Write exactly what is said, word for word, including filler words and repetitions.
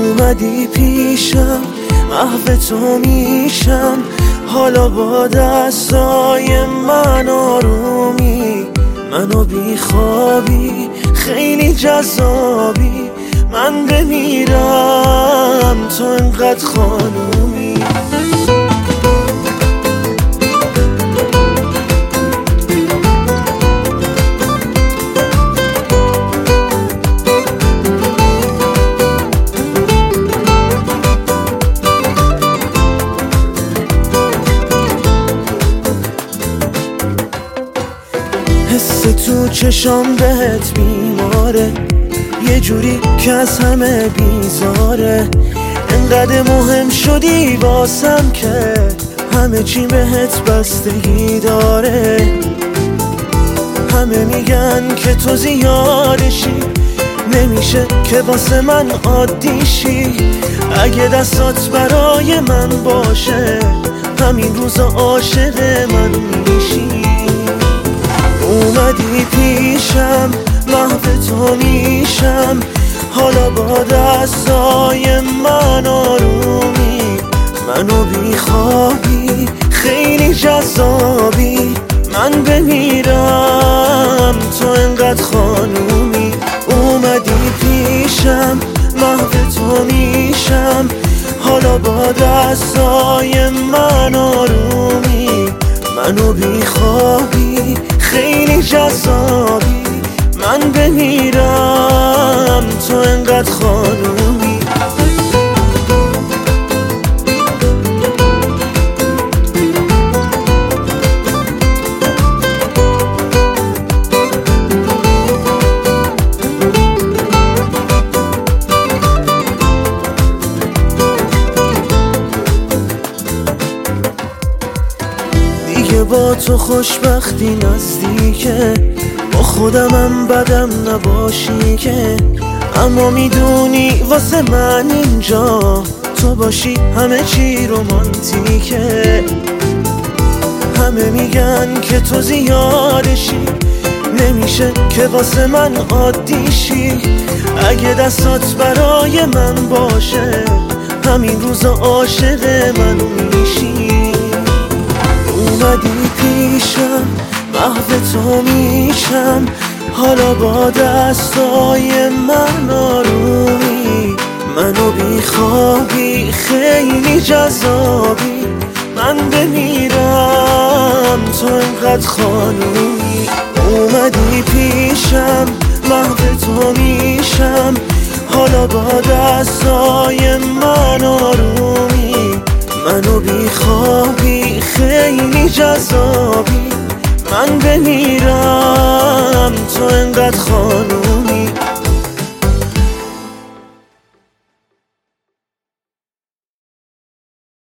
اومدی پیشم، محو تو میشم، حالا با دستای من آرومی، منو بیخوابی خیلی جذابی، من بمیرم تو انقدر خانومی. حس تو چشام بهت بیماره، یه جوری که از همه بیزاره، انقدر مهم شدی واسم که همه چی بهت بستگی داره. همه میگن که تو زیادشی، نمیشه که واسه من عادیشی، اگه دستات برای من باشه همین روزا عاشق من میشی. اومدی پیشم، محو تو میشم، حالا با دستای من آرومی، منو بیخوابی خیلی جذابی، من بمیرم تو انقدر خانومی. اومدی پیشم، محو تو میشم، حالا با دستای من آرومی، منو بیخوابی خیلی جذابی، من بمیرم تو انقدر خانومی. دیگه با تو خوشبختی نزدیکه، با خودمم بدم نباشی که، اما میدونی واسه من اینجا تو باشی همه چی رومانتیکه. همه میگن که تو زیادشی، نمیشه که واسه من عادیشی، اگه دستات برای من باشه همین روزا عاشق من میشی. اومدی پیشم، محو تو میشم، حالا با دستای من آرومی، منو بیخوابی خیلی جذابی، من بمیرم تو انقدر خانومی. اومدی پیشم، محو تو میشم، حالا با دستای من آرومی، منو بیخوابی خیلی جذابی، من بمیرم تو انقدر خانومی.